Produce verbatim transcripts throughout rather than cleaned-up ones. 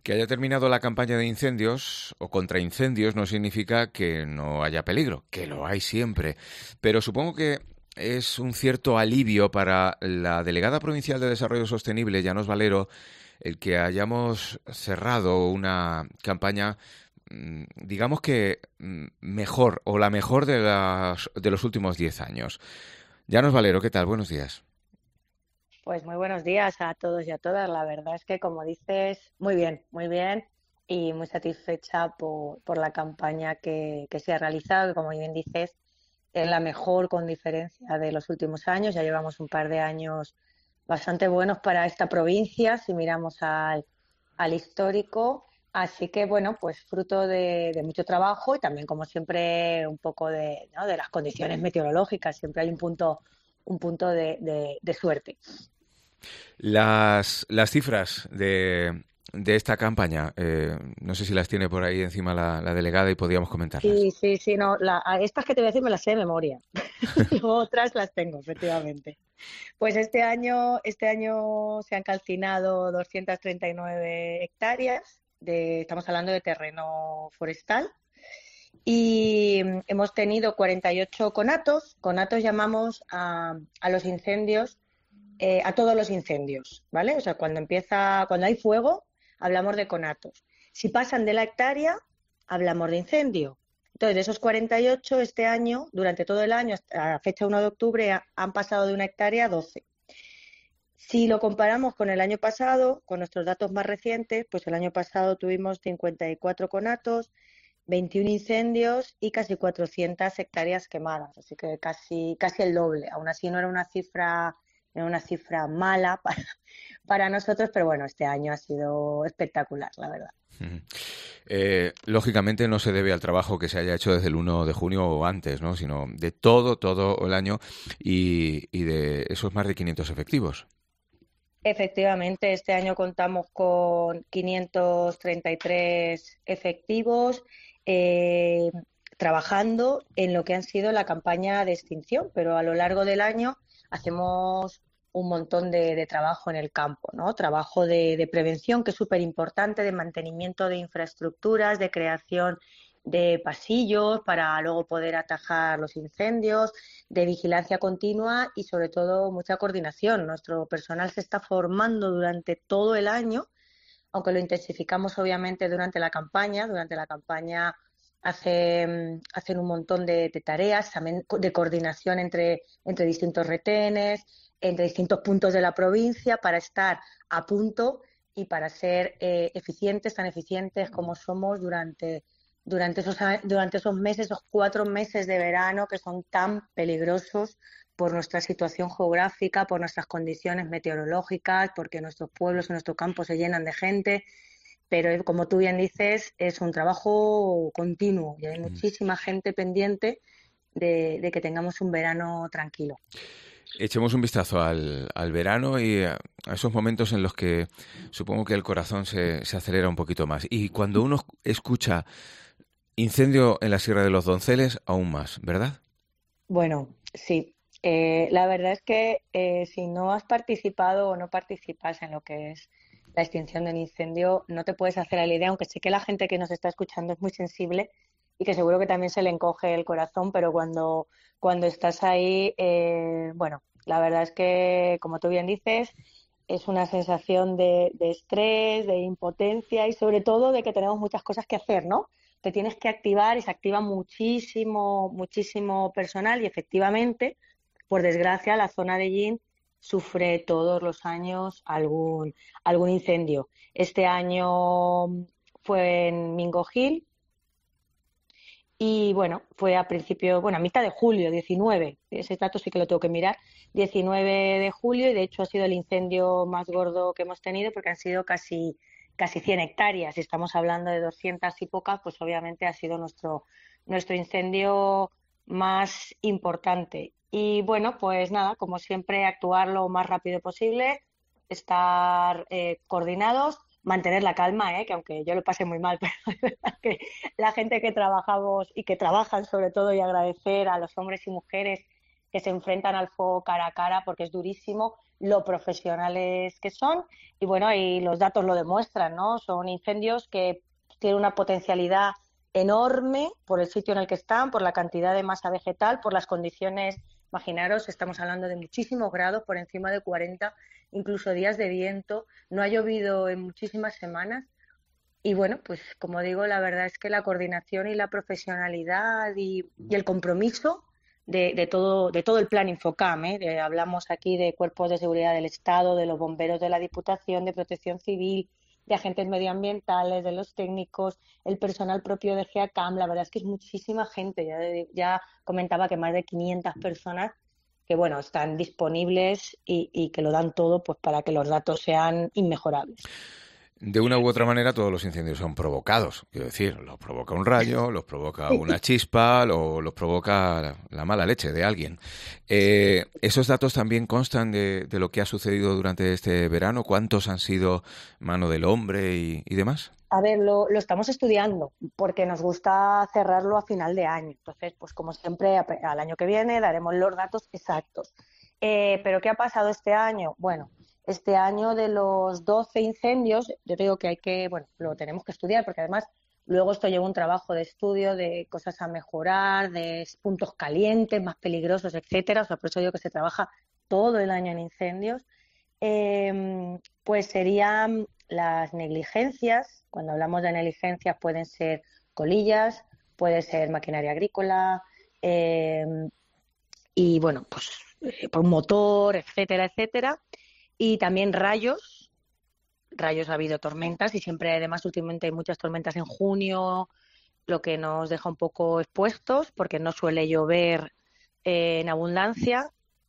Que haya terminado la campaña de incendios o contra incendios no significa que no haya peligro, que lo hay siempre. Pero supongo que es un cierto alivio para la delegada provincial de Desarrollo Sostenible, Llanos Valero, el que hayamos cerrado una campaña, mm, digamos que mm, mejor o la mejor de, las, de los últimos diez años. Llanos Valero, ¿qué tal? Buenos días. Pues muy buenos días a todos y a todas. La verdad es que, como dices, muy bien, muy bien y muy satisfecha por, por la campaña que, que se ha realizado, que como bien dices, es la mejor con diferencia de los últimos años. Ya llevamos un par de años bastante buenos para esta provincia, si miramos al, al histórico. Así que, bueno, pues fruto de, de mucho trabajo y también, como siempre, un poco de, ¿no?, de las condiciones meteorológicas. Siempre hay un punto, un punto de, de de suerte. Las, las cifras de, de esta campaña, eh, no sé si las tiene por ahí encima la, la delegada y podíamos comentarlas. Sí, sí, sí, no, la, a estas que te voy a decir me las sé de memoria. Luego otras las tengo, efectivamente. Pues este año, este año se han calcinado doscientas treinta y nueve hectáreas, de, estamos hablando de terreno forestal, y mm, hemos tenido cuarenta y ocho conatos. Conatos llamamos a, a los incendios, eh, a todos los incendios, ¿vale? O sea, cuando empieza, cuando hay fuego, hablamos de conatos. Si pasan de la hectárea, hablamos de incendio. Entonces, de esos cuarenta y ocho, este año, durante todo el año, hasta la fecha uno de octubre, ha- han pasado de una hectárea a doce. Si lo comparamos con el año pasado, con nuestros datos más recientes, pues el año pasado tuvimos cincuenta y cuatro conatos, veintiún incendios y casi cuatrocientas hectáreas quemadas, así que casi, casi el doble. Aún así no era una cifra, era una cifra mala para, para nosotros, pero bueno, este año ha sido espectacular, la verdad. Ujú. Eh, lógicamente no se debe al trabajo que se haya hecho desde el uno de junio o antes, ¿no? Sino de todo, todo el año y, y de esos más de quinientos efectivos. Efectivamente, este año contamos con quinientos treinta y tres efectivos eh, trabajando en lo que han sido la campaña de extinción, pero a lo largo del año hacemos un montón de, de trabajo en el campo, ¿no? Trabajo de, de prevención, que es súper importante, de mantenimiento de infraestructuras, de creación de pasillos para luego poder atajar los incendios, de vigilancia continua y sobre todo mucha coordinación. Nuestro personal se está formando durante todo el año, aunque lo intensificamos obviamente durante la campaña. Durante la campaña hacen, hacen un montón de, de tareas, también de coordinación entre, entre distintos retenes, entre distintos puntos de la provincia para estar a punto y para ser eh, eficientes, tan eficientes como somos durante, durante, esos, durante esos meses, esos cuatro meses de verano que son tan peligrosos por nuestra situación geográfica, por nuestras condiciones meteorológicas, porque nuestros pueblos y nuestros campos se llenan de gente, pero como tú bien dices, es un trabajo continuo y hay Mm. muchísima gente pendiente de, de que tengamos un verano tranquilo. Echemos un vistazo al, al verano y a, a esos momentos en los que supongo que el corazón se, se acelera un poquito más. Y cuando uno escucha incendio en la Sierra de los Donceles, aún más, ¿verdad? Bueno, sí. Eh, la verdad es que eh, si no has participado o no participas en lo que es la extinción del incendio, no te puedes hacer a la idea, aunque sé que la gente que nos está escuchando es muy sensible y que seguro que también se le encoge el corazón, pero cuando, cuando estás ahí, eh, bueno, la verdad es que, como tú bien dices, es una sensación de, de estrés, de impotencia y sobre todo de que tenemos muchas cosas que hacer, ¿no? Te tienes que activar y se activa muchísimo, muchísimo personal y efectivamente, por desgracia, la zona de Yin sufre todos los años algún, algún incendio. Este año fue en Mingo Hill y bueno, fue a principio, bueno, a mitad de julio, diecinueve, ese dato sí que lo tengo que mirar, diecinueve de julio y de hecho ha sido el incendio más gordo que hemos tenido porque han sido casi, casi cien hectáreas. Si estamos hablando de doscientas y pocas, pues obviamente ha sido nuestro, nuestro incendio más importante. Y bueno, pues nada, como siempre, actuar lo más rápido posible, estar eh, coordinados, mantener la calma, ¿eh? Que aunque yo lo pasé muy mal, pero es verdad que la gente que trabajamos y que trabajan sobre todo, y agradecer a los hombres y mujeres que se enfrentan al fuego cara a cara porque es durísimo, lo profesionales que son. Y bueno, y los datos lo demuestran, ¿no? Son incendios que tienen una potencialidad enorme por el sitio en el que están, por la cantidad de masa vegetal, por las condiciones. Imaginaros, estamos hablando de muchísimos grados, por encima de cuarenta, incluso días de viento. No ha llovido en muchísimas semanas. Y bueno, pues como digo, la verdad es que la coordinación y la profesionalidad y, y el compromiso de, de todo de todo el plan Infocam, ¿eh? De- hablamos aquí de cuerpos de seguridad del Estado, de los bomberos de la Diputación, de Protección Civil, de agentes medioambientales, de los técnicos, el personal propio de GEACAM. La verdad es que es muchísima gente. Ya, de- ya comentaba que más de quinientas personas que bueno están disponibles y, y que lo dan todo pues para que los datos sean inmejorables. De una u otra manera, todos los incendios son provocados. Quiero decir, los provoca un rayo, los provoca una chispa, o los provoca la, la mala leche de alguien. Eh, ¿Esos datos también constan de, de lo que ha sucedido durante este verano? ¿Cuántos han sido mano del hombre y, y demás? A ver, lo, lo estamos estudiando porque nos gusta cerrarlo a final de año. Entonces, pues como siempre, a- al año que viene daremos los datos exactos. Eh, ¿pero qué ha pasado este año? Bueno, este año de los doce incendios, yo te digo que hay que, bueno, lo tenemos que estudiar porque además luego esto lleva un trabajo de estudio de cosas a mejorar, de puntos calientes, más peligrosos, etcétera. O sea, por eso digo que se trabaja todo el año en incendios. Eh, pues serían las negligencias. Cuando hablamos de negligencias pueden ser colillas, puede ser maquinaria agrícola, eh, y bueno, pues eh, por un motor, etcétera, etcétera. Y también rayos. Rayos ha habido tormentas y siempre, además, últimamente hay muchas tormentas en junio, lo que nos deja un poco expuestos porque no suele llover eh, en abundancia.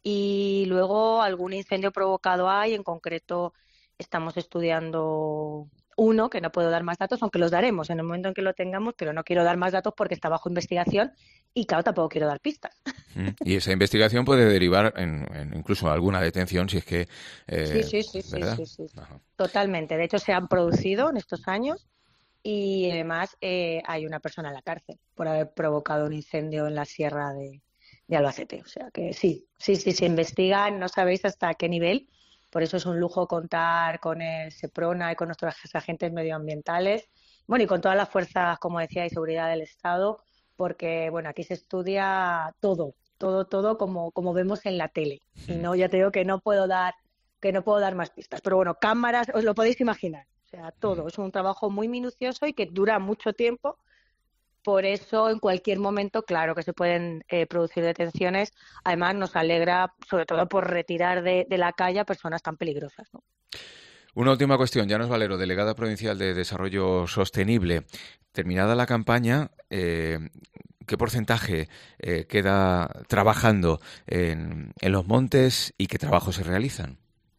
Y luego algún incendio provocado hay, en concreto estamos estudiando uno, que no puedo dar más datos, aunque los daremos en el momento en que lo tengamos, pero no quiero dar más datos porque está bajo investigación y claro, tampoco quiero dar pistas. Mm. Y esa investigación puede derivar en, en incluso alguna detención si es que, Sí, eh, sí, sí, sí, ¿verdad? sí, sí, Ajá. totalmente. De hecho, se han producido en estos años y además eh, hay una persona en la cárcel por haber provocado un incendio en la sierra de, de Albacete. O sea que sí, sí, sí, se investiga, no sabéis hasta qué nivel. Por eso es un lujo contar con el SEPRONA y con nuestros agentes medioambientales, bueno, y con todas las fuerzas, como decía, y seguridad del Estado, porque bueno, aquí se estudia todo, todo, todo como, como vemos en la tele. Y no, ya te digo que no puedo dar, que no puedo dar más pistas. Pero bueno, cámaras, os lo podéis imaginar. O sea, todo. Es un trabajo muy minucioso y que dura mucho tiempo. Por eso, en cualquier momento, claro que se pueden eh, producir detenciones. Además, nos alegra, sobre todo por retirar de, de la calle a personas tan peligrosas, ¿no? Una última cuestión, Llanos Valero, delegada provincial de Desarrollo Sostenible. Terminada la campaña, eh, ¿qué porcentaje eh, queda trabajando en, en los montes y qué trabajos se realizan?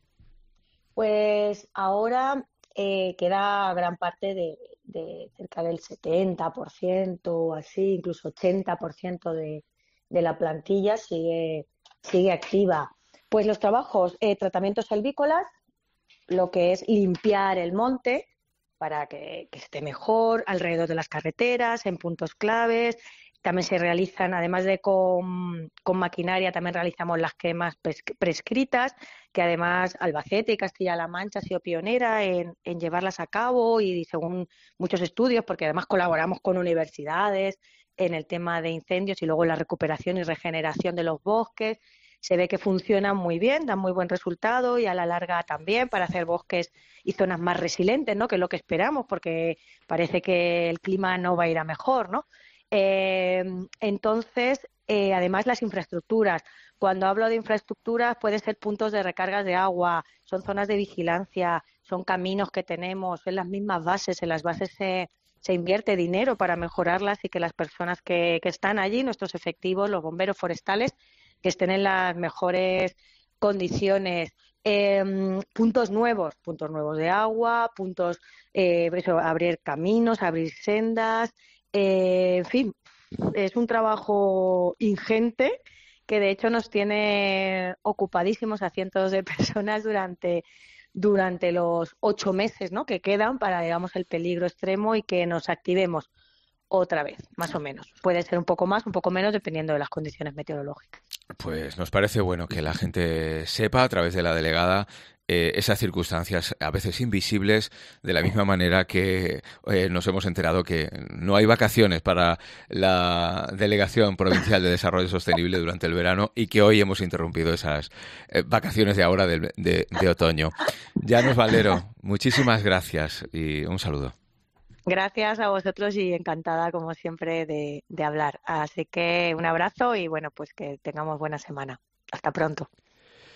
Pues ahora eh, queda gran parte de, de cerca del setenta por ciento o así, incluso ochenta por ciento de, de la plantilla sigue, sigue activa. Pues los trabajos, eh, tratamientos selvícolas, lo que es limpiar el monte para que, que esté mejor alrededor de las carreteras, en puntos claves. También se realizan, además de con, con maquinaria, también realizamos las quemas prescritas, que además Albacete y Castilla-La Mancha ha sido pionera en, en llevarlas a cabo y según muchos estudios, porque además colaboramos con universidades en el tema de incendios y luego la recuperación y regeneración de los bosques. Se ve que funcionan muy bien, dan muy buen resultado y a la larga también para hacer bosques y zonas más resilientes, ¿no? Que es lo que esperamos, porque parece que el clima no va a ir a mejor, ¿no? Eh, entonces, eh, además las infraestructuras. Cuando hablo de infraestructuras, pueden ser puntos de recargas de agua, son zonas de vigilancia, son caminos que tenemos, en las mismas bases, en las bases se, se invierte dinero para mejorarlas y que las personas que, que están allí, nuestros efectivos, los bomberos forestales, que estén en las mejores condiciones. Eh, puntos nuevos, puntos nuevos de agua, puntos, eh, eso, abrir caminos, abrir sendas, eh, en fin, es un trabajo ingente que de hecho nos tiene ocupadísimos a cientos de personas durante durante los ocho meses, ¿no? Que quedan para, digamos, el peligro extremo y que nos activemos otra vez, más o menos. Puede ser un poco más, un poco menos, dependiendo de las condiciones meteorológicas. Pues nos parece bueno que la gente sepa a través de la delegada eh, esas circunstancias a veces invisibles, de la misma manera que eh, nos hemos enterado que no hay vacaciones para la Delegación Provincial de Desarrollo Sostenible durante el verano y que hoy hemos interrumpido esas eh, vacaciones de ahora de, de, de otoño. Llanos Valero, muchísimas gracias y un saludo. Gracias a vosotros y encantada, como siempre, de, de hablar. Así que un abrazo y bueno, pues que tengamos buena semana. Hasta pronto.